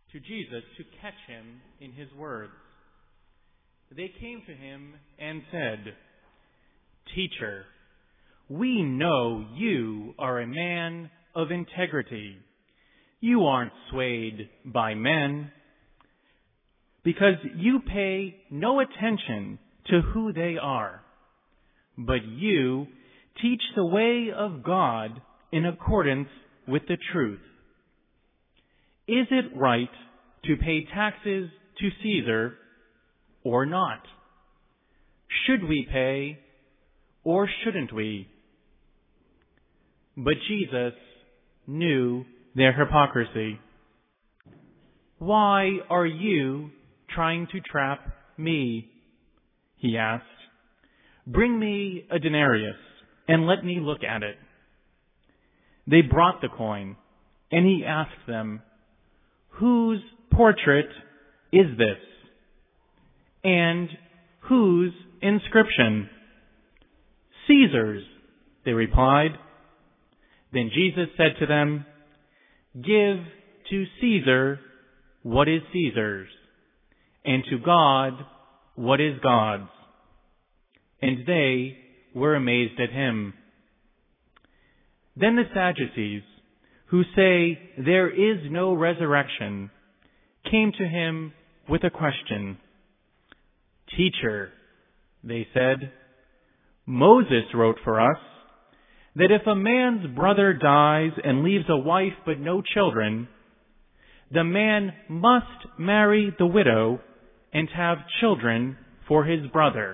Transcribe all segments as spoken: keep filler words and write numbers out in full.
to Jesus to catch him in his words. They came to him and said, "Teacher, we know you are a man of integrity. You aren't swayed by men, because you pay no attention to who they are, but you teach the way of God in accordance with the truth. Is it right to pay taxes to Caesar or not? Should we pay or shouldn't we?" But Jesus knew their hypocrisy. "Why are you trying to trap me?" he asked. "Bring me a denarius and let me look at it." They brought the coin, and he asked them, "Whose portrait is this? And whose inscription?" "Caesar's," they replied. Then Jesus said to them, "Give to Caesar what is Caesar's, and to God what is God's." And they were amazed at him. Then the Sadducees, who say there is no resurrection, came to him with a question. "Teacher," they said, "Moses wrote for us that if a man's brother dies and leaves a wife but no children, the man must marry the widow and have children for his brother.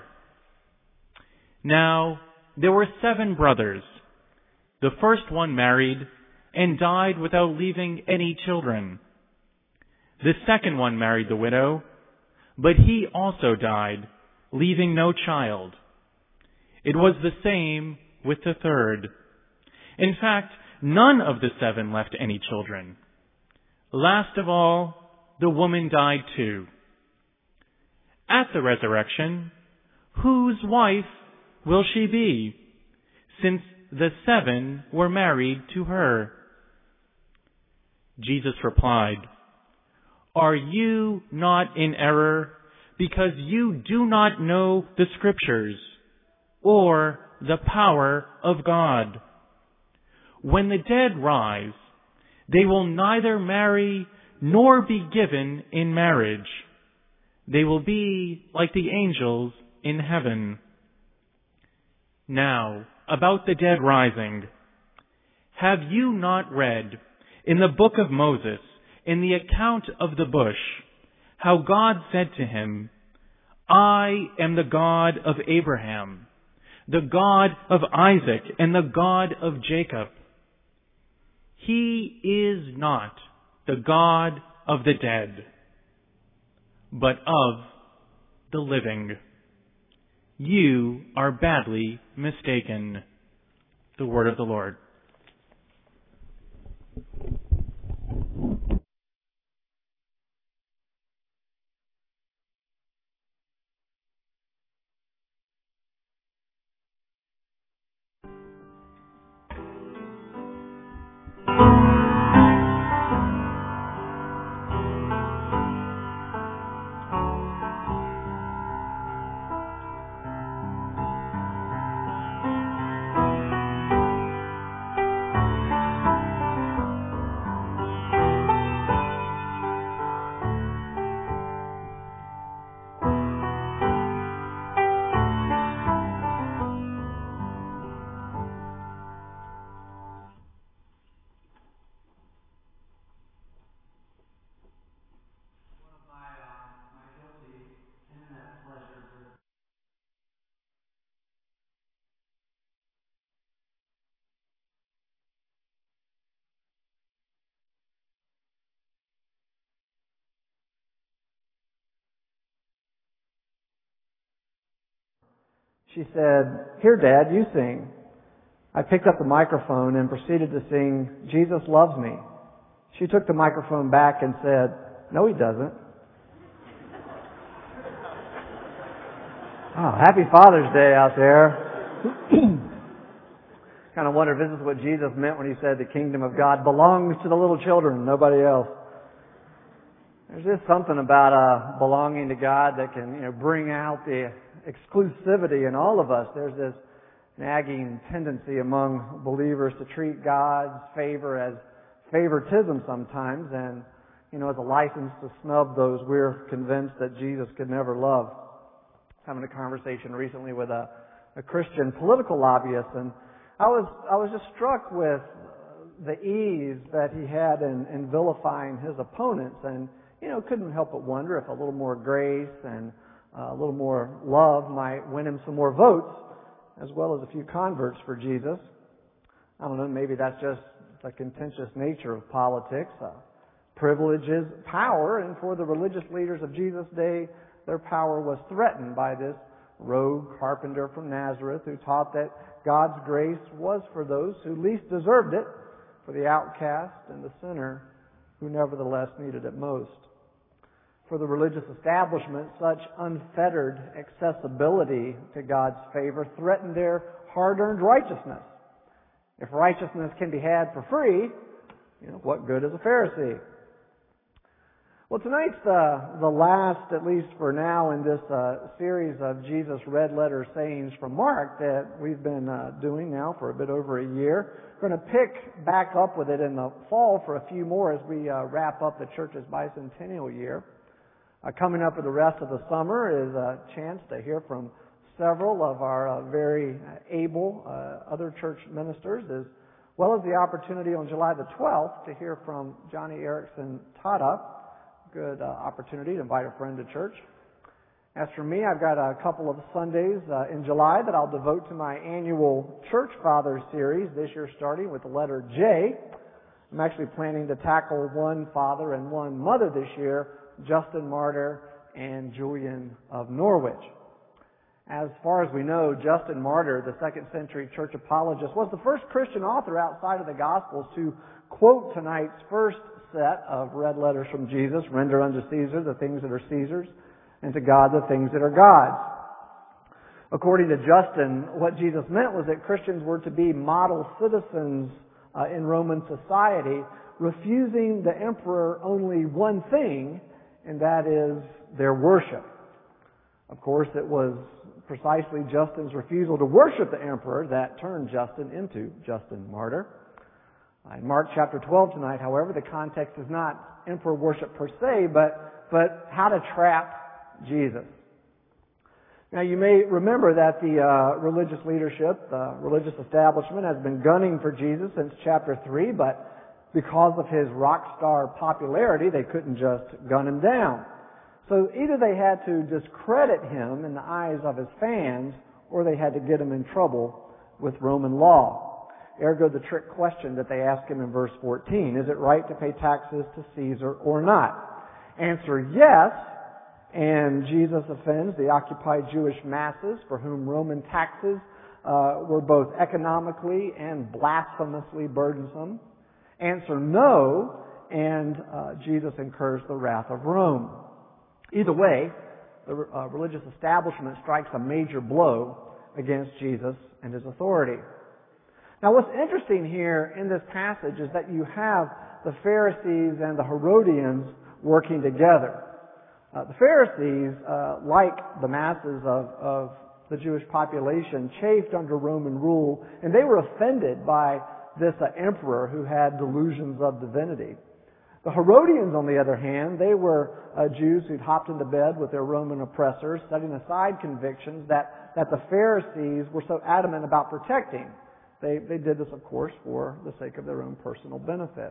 Now, there were seven brothers. The first one married and died without leaving any children. The second one married the widow, but he also died, leaving no child. It was the same with the third. In fact, none of the seven left any children. Last of all, the woman died too. At the resurrection, whose wife will she be, since the seven were married to her?" Jesus replied, "Are you not in error because you do not know the Scriptures or the power of God? When the dead rise, they will neither marry nor be given in marriage. They will be like the angels in heaven. Now, about the dead rising. Have you not read in the book of Moses, in the account of the bush, how God said to him, 'I am the God of Abraham, the God of Isaac, and the God of Jacob'? He is not the God of the dead, but of the living. You are badly mistaken." The word of the Lord. She said, "Here, Dad, you sing." I picked up the microphone and proceeded to sing, "Jesus Loves Me." She took the microphone back and said, "No, he doesn't." Oh, happy Father's Day out there. Kind of wonder if this is what Jesus meant when he said the kingdom of God belongs to the little children, nobody else. There's just something about uh, belonging to God that can, you know, bring out the exclusivity in all of us. There's this nagging tendency among believers to treat God's favor as favoritism sometimes, and, you know, as a license to snub those we're convinced that Jesus could never love. Having a conversation recently with a, a Christian political lobbyist, and I was I was just struck with the ease that he had in, in vilifying his opponents, and, you know, couldn't help but wonder if a little more grace and uh, a little more love might win him some more votes, as well as a few converts for Jesus. I don't know, maybe that's just the contentious nature of politics. Uh, privilege is power, and for the religious leaders of Jesus' day, their power was threatened by this rogue carpenter from Nazareth who taught that God's grace was for those who least deserved it, for the outcast and the sinner who nevertheless needed it most. For the religious establishment, such unfettered accessibility to God's favor threatened their hard-earned righteousness. If righteousness can be had for free, you know, what good is a Pharisee? Well, tonight's the, the last, at least for now, in this uh, series of Jesus' red letter sayings from Mark that we've been uh, doing now for a bit over a year. We're going to pick back up with it in the fall for a few more as we uh, wrap up the church's bicentennial year. Uh, coming up for the rest of the summer is a chance to hear from several of our uh, very able uh, other church ministers, as well as the opportunity on July the twelfth to hear from Johnny Erickson Tata. Good uh, opportunity to invite a friend to church. As for me, I've got a couple of Sundays uh, in July that I'll devote to my annual Church Fathers series, this year starting with the letter J. I'm actually planning to tackle one father and one mother this year, Justin Martyr and Julian of Norwich. As far as we know, Justin Martyr, the second century church apologist, was the first Christian author outside of the Gospels to quote tonight's first set of red letters from Jesus: render unto Caesar the things that are Caesar's, and to God the things that are God's. According to Justin, what Jesus meant was that Christians were to be model citizens uh, in Roman society, refusing the emperor only one thing, and that is their worship. Of course, it was precisely Justin's refusal to worship the emperor that turned Justin into Justin Martyr. In Mark chapter twelve tonight, however, the context is not emperor worship per se, but, but how to trap Jesus. Now, you may remember that the uh, religious leadership, the religious establishment, has been gunning for Jesus since chapter three, but because of his rock star popularity, they couldn't just gun him down. So either they had to discredit him in the eyes of his fans, or they had to get him in trouble with Roman law. Ergo, the trick question that they ask him in verse fourteen, is it right to pay taxes to Caesar or not? Answer, yes, and Jesus offends the occupied Jewish masses for whom Roman taxes uh, were both economically and blasphemously burdensome. Answer, no, and uh, Jesus incurs the wrath of Rome. Either way, the uh, religious establishment strikes a major blow against Jesus and his authority. Now, what's interesting here in this passage is that you have the Pharisees and the Herodians working together. Uh, the Pharisees, uh, like the masses of, of the Jewish population, chafed under Roman rule, and they were offended by this uh, emperor who had delusions of divinity. The Herodians, on the other hand, they were uh, Jews who'd hopped into bed with their Roman oppressors, setting aside convictions that, that the Pharisees were so adamant about protecting. They, they did this, of course, for the sake of their own personal benefit.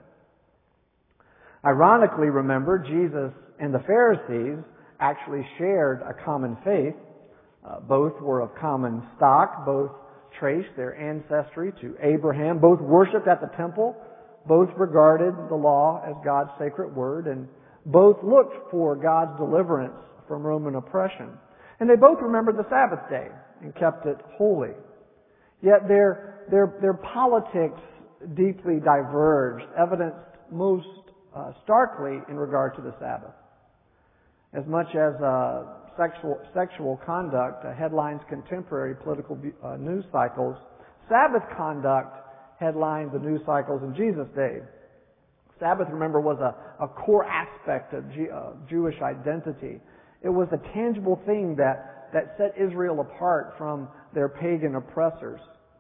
Ironically, remember, Jesus and the Pharisees actually shared a common faith. Uh, both were of common stock. Both traced their ancestry to Abraham. Both worshipped at the temple. Both regarded the law as God's sacred word. And both looked for God's deliverance from Roman oppression. And they both remembered the Sabbath day and kept it holy. Yet their Their, their politics deeply diverged, evidenced most uh, starkly in regard to the Sabbath. As much as uh, sexual, sexual conduct uh, headlines contemporary political uh, news cycles, Sabbath conduct headlined the news cycles in Jesus' day. Sabbath, remember, was a, a core aspect of G, uh, Jewish identity. It was a tangible thing that, that set Israel apart from their pagan oppressors.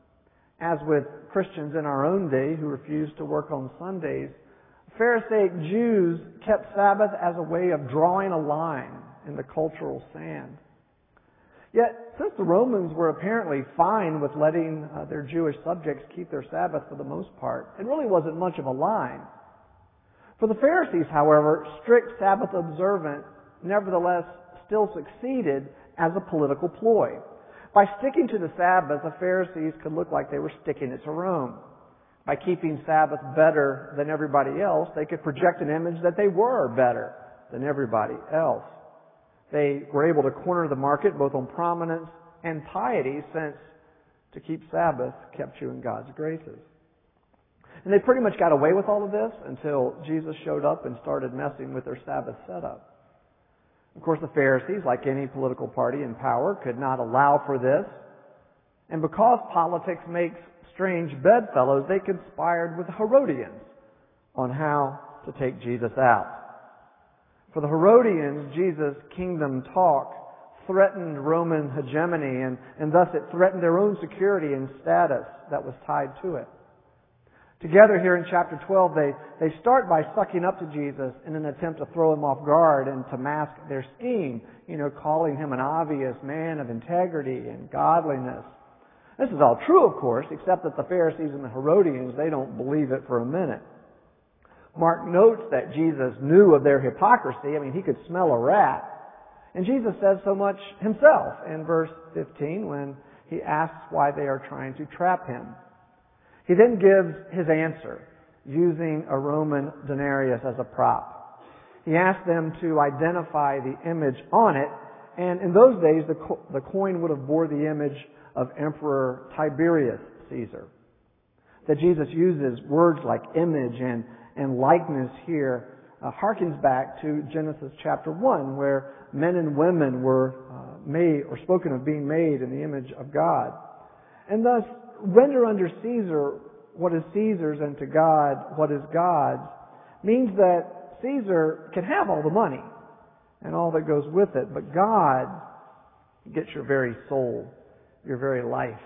As with Christians in our own day who refuse to work on Sundays, Pharisaic Jews kept Sabbath as a way of drawing a line in the cultural sand. Yet, since the Romans were apparently fine with letting uh, their Jewish subjects keep their Sabbath for the most part, it really wasn't much of a line. For the Pharisees, however, strict Sabbath observance nevertheless still succeeded as a political ploy. By sticking to the Sabbath, the Pharisees could look like they were sticking it to Rome. By keeping Sabbath better than everybody else, they could project an image that they were better than everybody else. They were able to corner the market both on prominence and piety, since to keep Sabbath kept you in God's graces. And they pretty much got away with all of this until Jesus showed up and started messing with their Sabbath setup. Of course, the Pharisees, like any political party in power, could not allow for this. And because politics makes strange bedfellows, they conspired with the Herodians on how to take Jesus out. For the Herodians, Jesus' kingdom talk threatened Roman hegemony, and, and thus it threatened their own security and status that was tied to it. Together here in chapter twelve, they, they start by sucking up to Jesus in an attempt to throw him off guard and to mask their scheme, you know, calling him an obvious man of integrity and godliness. This is all true, of course, except that the Pharisees and the Herodians, they don't believe it for a minute. Mark notes that Jesus knew of their hypocrisy. I mean, he could smell a rat. And Jesus says so much himself in verse fifteen when he asks why they are trying to trap him. He then gives his answer using a Roman denarius as a prop. He asks them to identify the image on it, and in those days the, co- the coin would have bore the image of Emperor Tiberius Caesar. That Jesus uses words like image and, and likeness here uh, harkens back to Genesis chapter one, where men and women were uh, made or spoken of being made in the image of God. And thus, render unto Caesar what is Caesar's and to God what is God's means that Caesar can have all the money and all that goes with it, but God gets your very soul, your very life.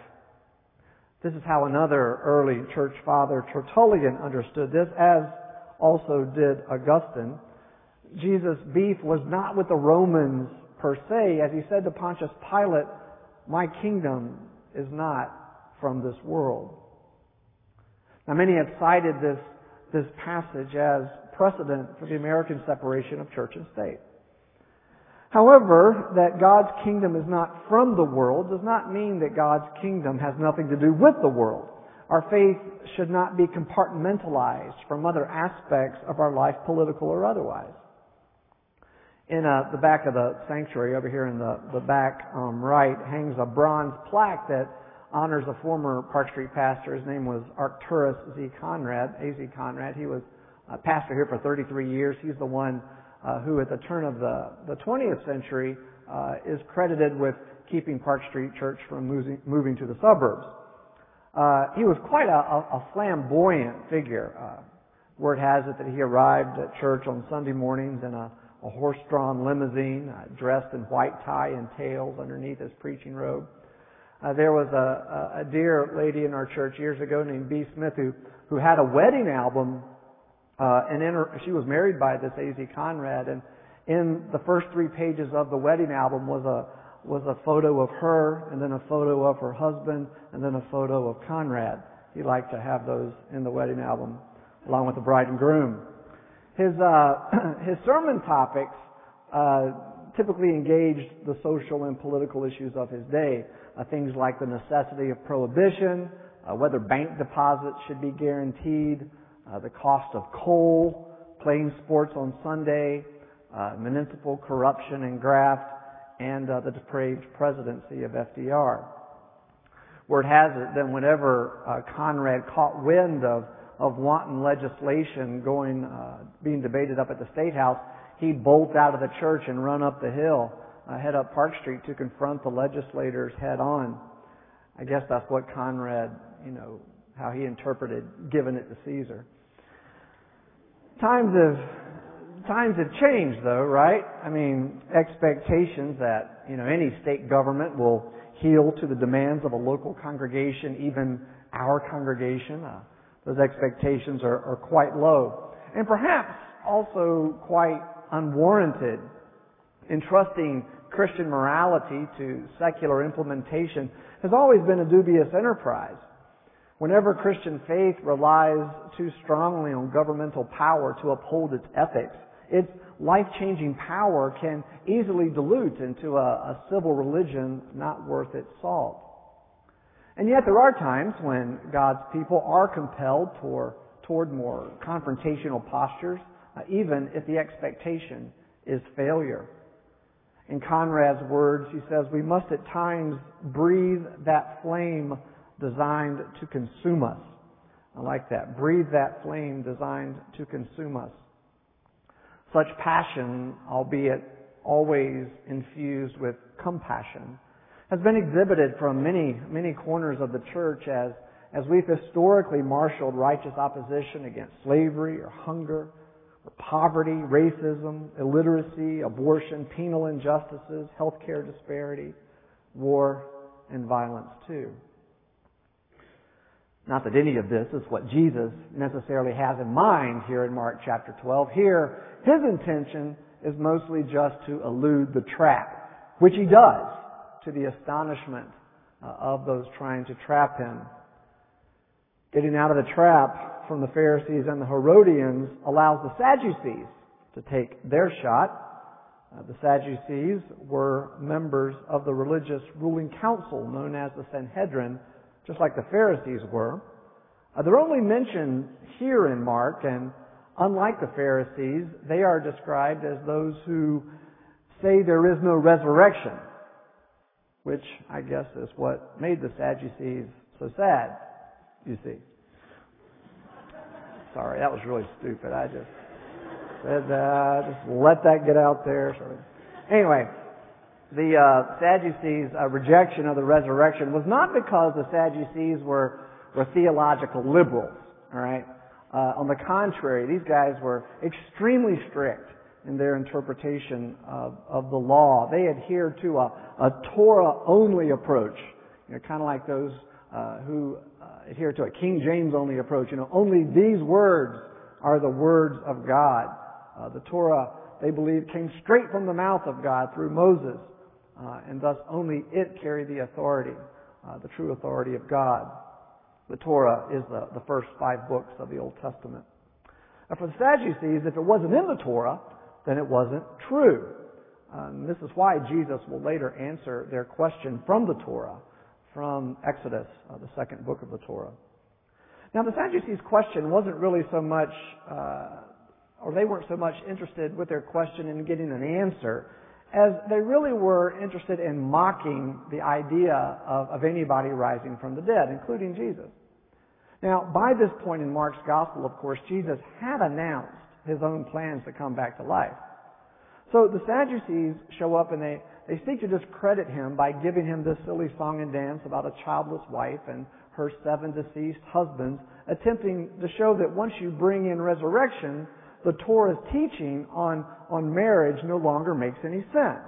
This is how another early church father, Tertullian, understood this, as also did Augustine. Jesus' beef was not with the Romans per se, as he said to Pontius Pilate, "My kingdom is not from this world." Now, many have cited this, this passage as precedent for the American separation of church and state. However, that God's kingdom is not from the world does not mean that God's kingdom has nothing to do with the world. Our faith should not be compartmentalized from other aspects of our life, political or otherwise. In uh, the back of the sanctuary, over here in the, the back um, right, hangs a bronze plaque that honors a former Park Street pastor. His name was Arcturus Z. Conrad, A Z. Conrad. He was a pastor here for thirty-three years. He's the one uh, who, at the turn of the, the twentieth century, uh, is credited with keeping Park Street Church from moving, moving to the suburbs. Uh, he was quite a, a, a flamboyant figure. Uh, word has it that he arrived at church on Sunday mornings in a, a horse-drawn limousine, uh, dressed in white tie and tails underneath his preaching robe. Uh, there was a, a, a dear lady in our church years ago named B. Smith who, who had a wedding album, uh, and in her, she was married by this A Z. Conrad, and in the first three pages of the wedding album was a was a photo of her, and then a photo of her husband, and then a photo of Conrad. He liked to have those in the wedding album, along with the bride and groom. His uh, his sermon topics uh, typically engaged the social and political issues of his day. Uh, things like the necessity of prohibition, uh, whether bank deposits should be guaranteed, uh, the cost of coal, playing sports on Sunday, uh, municipal corruption and graft, and uh, the depraved presidency of F D R. Word has it that whenever uh, Conrad caught wind of, of wanton legislation going, uh, being debated up at the State House, he'd bolt out of the church and run up the hill, uh, head up Park Street to confront the legislators head on. I guess that's what Conrad, you know, how he interpreted giving it to Caesar. Times have, times have changed though, right? I mean, expectations that, you know, any state government will heal to the demands of a local congregation, even our congregation. Uh, those expectations are, are quite low. And perhaps also quite unwarranted. Entrusting Christian morality to secular implementation has always been a dubious enterprise. Whenever Christian faith relies too strongly on governmental power to uphold its ethics, its life-changing power can easily dilute into a, a civil religion not worth its salt. And yet there are times when God's people are compelled toward, toward more confrontational postures, uh, even if the expectation is failure. In Conrad's words, he says, we must at times breathe that flame designed to consume us. I like that. Breathe that flame designed to consume us. Such passion, albeit always infused with compassion, has been exhibited from many, many corners of the church as, as we've historically marshaled righteous opposition against slavery or hunger, or poverty, racism, illiteracy, abortion, penal injustices, healthcare disparity, war, and violence too. Not that any of this is what Jesus necessarily has in mind here in Mark chapter twelve. Here, his intention is mostly just to elude the trap, which he does to the astonishment uh, of those trying to trap him. Getting out of the trap from the Pharisees and the Herodians allows the Sadducees to take their shot. Uh, the Sadducees were members of the religious ruling council known as the Sanhedrin, just like the Pharisees were. Uh, they're only mentioned here in Mark, and unlike the Pharisees, they are described as those who say there is no resurrection, which I guess is what made the Sadducees so sad, you see. Sorry, that was really stupid. I just said, uh, just let that get out there. Sorry. Anyway, the uh, Sadducees' uh, rejection of the resurrection was not because the Sadducees were, were theological liberals, all right? Uh, on the contrary, these guys were extremely strict in their interpretation of, of the law. They adhered to a, a Torah-only approach, you know, kind of like those uh, who uh, adhere to a King James-only approach. You know, only these words are the words of God. Uh, the Torah, they believe, came straight from the mouth of God through Moses. Uh, and thus only it carried the authority, uh, the true authority of God. The Torah is the, the first five books of the Old Testament. Now for the Sadducees, if it wasn't in the Torah, then it wasn't true. Um, this is why Jesus will later answer their question from the Torah, from Exodus, uh, the second book of the Torah. Now the Sadducees' question wasn't really so much, uh, or they weren't so much interested with their question in getting an answer, as they really were interested in mocking the idea of, of anybody rising from the dead, including Jesus. Now, by this point in Mark's Gospel, of course, Jesus had announced his own plans to come back to life. So the Sadducees show up and they, they seek to discredit him by giving him this silly song and dance about a childless wife and her seven deceased husbands, attempting to show that once you bring in resurrection, the Torah's teaching on, on marriage no longer makes any sense.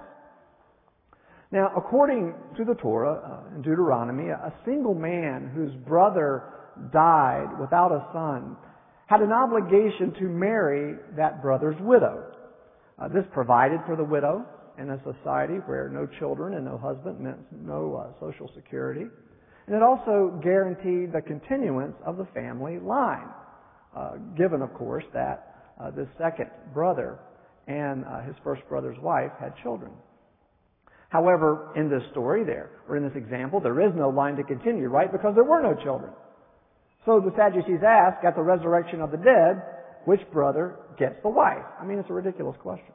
Now, according to the Torah, uh, in Deuteronomy, a single man whose brother died without a son had an obligation to marry that brother's widow. Uh, this provided for the widow in a society where no children and no husband meant no uh, social security. And it also guaranteed the continuance of the family line, uh, given, of course, that Uh, this second brother and uh, his first brother's wife had children. However, in this story there, or in this example, there is no line to continue, right? Because there were no children. So the Sadducees ask, at the resurrection of the dead, which brother gets the wife? I mean, it's a ridiculous question.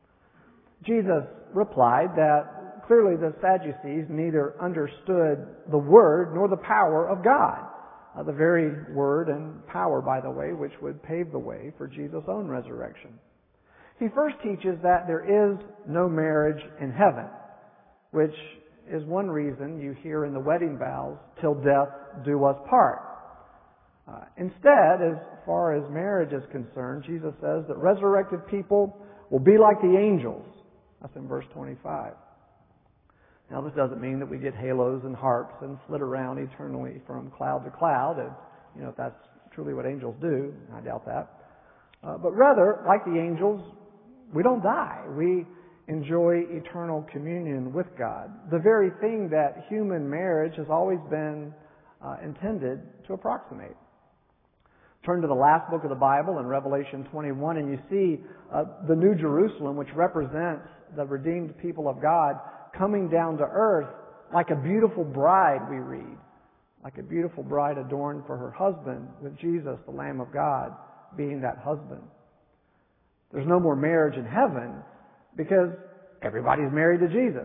Jesus replied that clearly the Sadducees neither understood the word nor the power of God. Uh, the very word and power, by the way, which would pave the way for Jesus' own resurrection. He first teaches that there is no marriage in heaven, which is one reason you hear in the wedding vows, till death do us part. Uh, instead, as far as marriage is concerned, Jesus says that resurrected people will be like the angels. That's in verse twenty-five. Now, this doesn't mean that we get halos and harps and flit around eternally from cloud to cloud. And, you know, if that's truly what angels do, I doubt that. Uh, but rather, like the angels, we don't die. We enjoy eternal communion with God. The very thing that human marriage has always been uh, intended to approximate. Turn to the last book of the Bible in Revelation twenty-one, and you see uh, the New Jerusalem, which represents the redeemed people of God, coming down to earth like a beautiful bride, we read. Like a beautiful bride adorned for her husband, with Jesus, the Lamb of God, being that husband. There's no more marriage in heaven because everybody's married to Jesus.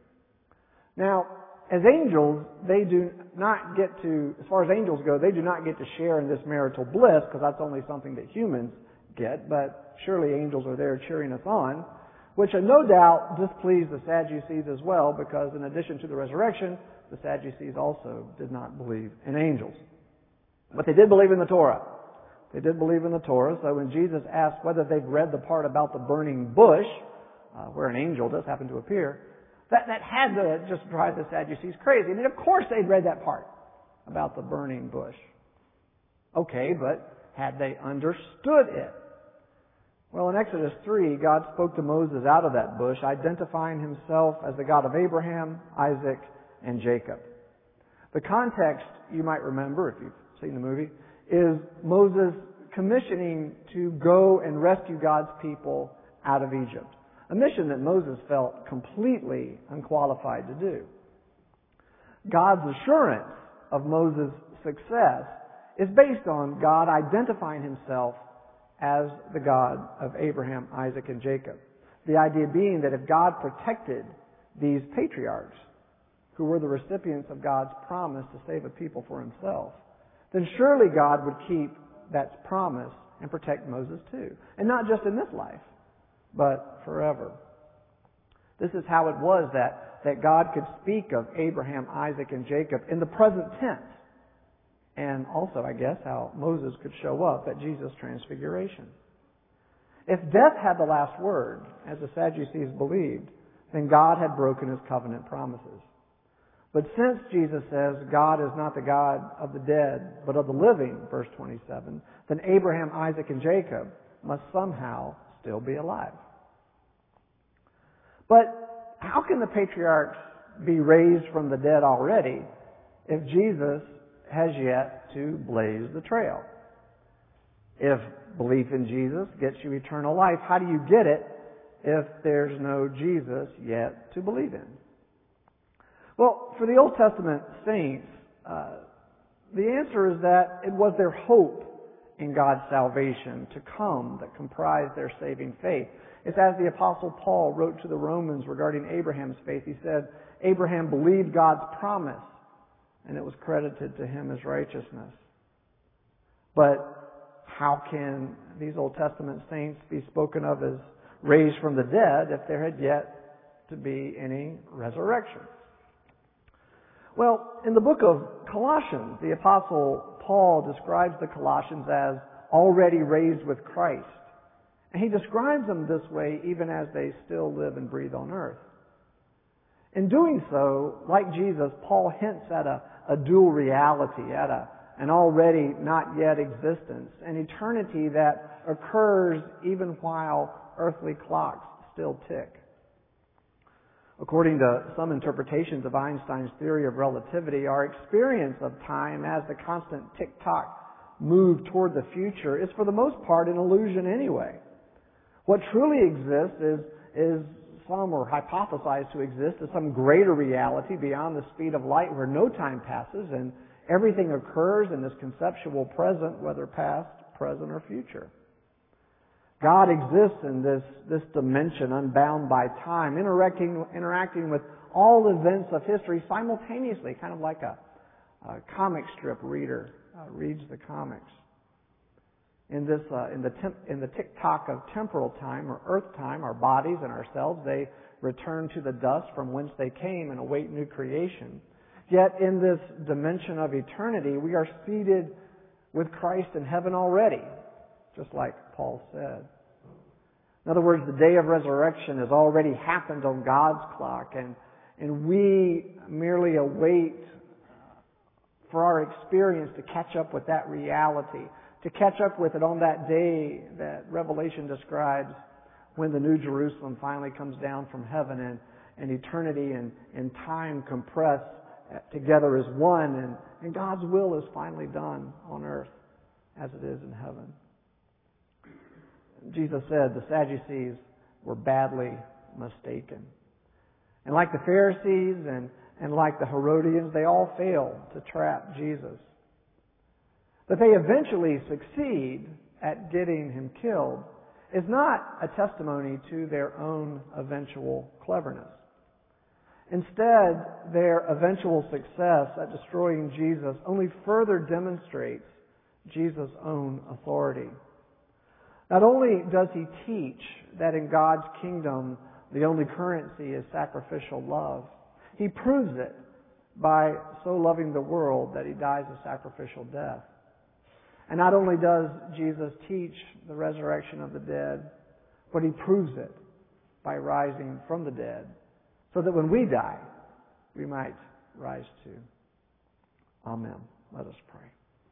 Now, as angels, they do not get to, as far as angels go, they do not get to share in this marital bliss because that's only something that humans get, but surely angels are there cheering us on, which no doubt displeased the Sadducees as well, because in addition to the resurrection, the Sadducees also did not believe in angels. But they did believe in the Torah. They did believe in the Torah, so when Jesus asked whether they'd read the part about the burning bush, uh, where an angel does happen to appear, that, that had to just drive the Sadducees crazy. I mean, of course they'd read that part about the burning bush. Okay, but had they understood it? Well, in Exodus three, God spoke to Moses out of that bush, identifying himself as the God of Abraham, Isaac, and Jacob. The context, you might remember if you've seen the movie, is Moses commissioning to go and rescue God's people out of Egypt. A mission that Moses felt completely unqualified to do. God's assurance of Moses' success is based on God identifying himself as the God of Abraham, Isaac, and Jacob. The idea being that if God protected these patriarchs, who were the recipients of God's promise to save a people for himself, then surely God would keep that promise and protect Moses too. And not just in this life, but forever. This is how it was that, that God could speak of Abraham, Isaac, and Jacob in the present tense. And also, I guess, how Moses could show up at Jesus' transfiguration. If death had the last word, as the Sadducees believed, then God had broken his covenant promises. But since Jesus says God is not the God of the dead, but of the living, verse twenty-seven, then Abraham, Isaac, and Jacob must somehow still be alive. But how can the patriarchs be raised from the dead already if Jesus has yet to blaze the trail? If belief in Jesus gets you eternal life, how do you get it if there's no Jesus yet to believe in? Well, for the Old Testament saints, uh, the answer is that it was their hope in God's salvation to come that comprised their saving faith. It's as the Apostle Paul wrote to the Romans regarding Abraham's faith. He said, Abraham believed God's promise, and it was credited to him as righteousness. But how can these Old Testament saints be spoken of as raised from the dead if there had yet to be any resurrection? Well, in the book of Colossians, the Apostle Paul describes the Colossians as already raised with Christ. And he describes them this way even as they still live and breathe on earth. In doing so, like Jesus, Paul hints at a, a dual reality, at a, an already not yet existence, an eternity that occurs even while earthly clocks still tick. According to some interpretations of Einstein's theory of relativity, our experience of time as the constant tick-tock move toward the future is for the most part an illusion anyway. What truly exists is, is some are hypothesized to exist as some greater reality beyond the speed of light where no time passes and everything occurs in this conceptual present, whether past, present, or future. God exists in this, this dimension unbound by time, interacting, interacting with all events of history simultaneously, kind of like a, a comic strip reader uh, reads the comics. In this, uh, in the temp, in the tick-tock of temporal time or earth time, our bodies and ourselves, they return to the dust from whence they came and await new creation. Yet in this dimension of eternity, we are seated with Christ in heaven already, just like Paul said. In other words, the day of resurrection has already happened on God's clock, and, and we merely await for our experience to catch up with that reality, to catch up with it on that day that Revelation describes when the New Jerusalem finally comes down from heaven and, and eternity and, and time compress together as one, and, and God's will is finally done on earth as it is in heaven. Jesus said the Sadducees were badly mistaken. And like the Pharisees and, and like the Herodians, they all failed to trap Jesus. That they eventually succeed at getting him killed is not a testimony to their own eventual cleverness. Instead, their eventual success at destroying Jesus only further demonstrates Jesus' own authority. Not only does he teach that in God's kingdom the only currency is sacrificial love, he proves it by so loving the world that he dies a sacrificial death. And not only does Jesus teach the resurrection of the dead, but he proves it by rising from the dead, so that when we die, we might rise too. Amen. Let us pray.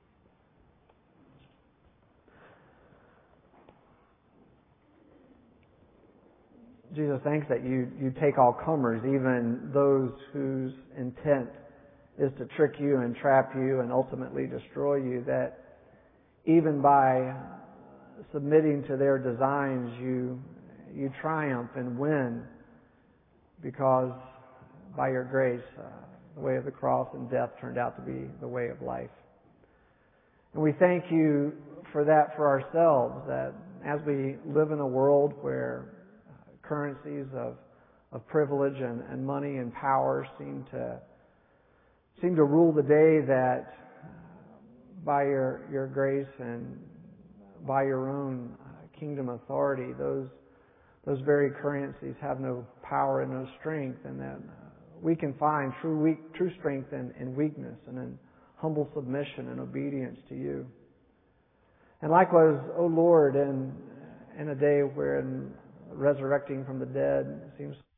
Jesus, thanks that you, you take all comers, even those whose intent is to trick you and trap you and ultimately destroy you, that even by submitting to their designs, you, you triumph and win, because by your grace, uh, the way of the cross and death turned out to be the way of life. And we thank you for that for ourselves, that as we live in a world where currencies of, of privilege and, and money and power seem to seem to rule the day, that by your, your grace and by your own kingdom authority, those those very currencies have no power and no strength, and that we can find true weak, true strength in, in weakness and in humble submission and obedience to you. And likewise, O Lord, in, in a day wherein resurrecting from the dead seems